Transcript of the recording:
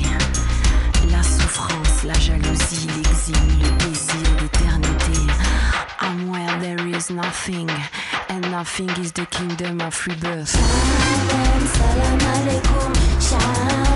La souffrance, la jalousie, l'exil, le désir d'éternité. I'm where there is nothing, and nothing is the kingdom of rebirth. Salam alaikum, shalom.